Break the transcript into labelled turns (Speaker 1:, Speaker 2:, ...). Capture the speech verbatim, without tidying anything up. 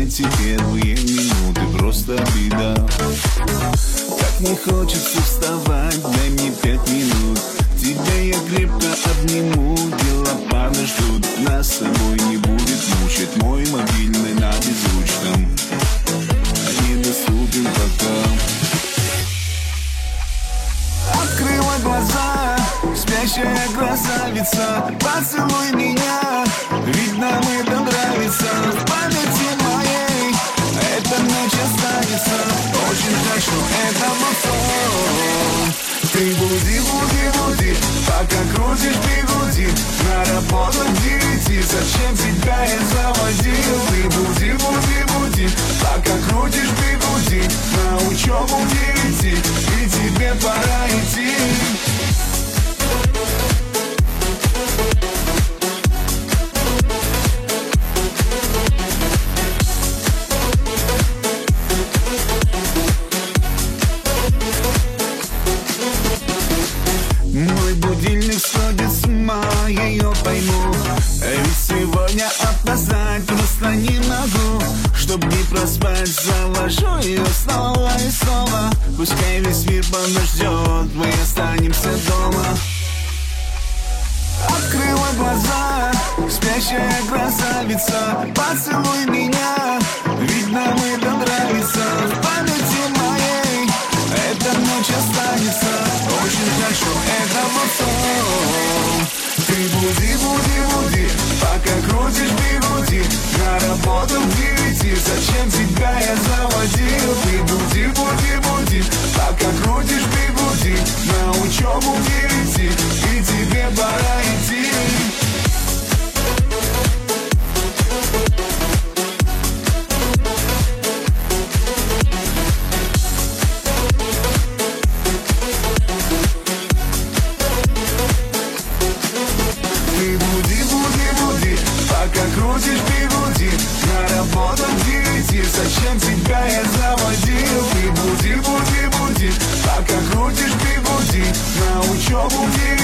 Speaker 1: эти первые минуты просто беда. Так не хочется вставать, дай мне пять минут. Тебя я крепко обниму, дела подождут. Нас с собой не будет мучить мой мобильный на беззвучном. Недоступен пока. Открыла глаза, спящая красавица, поцелуй меня, ведь нам это нравится. В памяти моей эта ночь останется. Очень хочу этого сон. Ты буди, буди, буди, пока крутишь бигуди. На работу к девяти, зачем тебя я заводил? Ты буди, буди, буди, пока крутишь бигуди. На учебу к девяти, и тебе пора идти. Мой будильник сходит с ума, я ее пойму. Ведь сегодня опоздать просто не могу. Чтоб не проспать, завожу ее снова и снова. Пускай весь мир подождет, мы останемся дома. Открыла глаза, спящая красавица, поцелуй меня, ведь нам это нравится. В памяти моей эта ночь останется. Очень хочу этого сон. Ты буди, буди, буди, пока крутишь бигуди. На работу к девяти, зачем тебя я заводил? Ты буди, буди, буди, пока крутишь бигуди. На учебу к девяти, и тебе пора идти. Ты буди, буди, буди, пока крутишь бигуди. На работу к девяти, зачем тебя я заводил? Ты буди, буди, буди, пока крутишь бигуди. На учебу к девяти.